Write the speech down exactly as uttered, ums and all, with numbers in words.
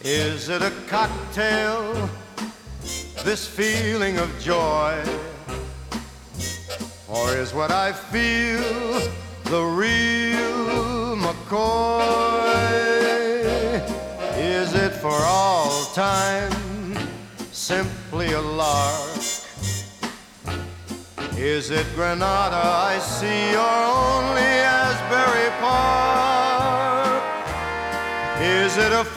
Is it a cocktail, this feeling of joy? Or is what I feel the real McCoy? Is it for all time simply a lark? Is it Granada I see, or only Asbury Park? Is it a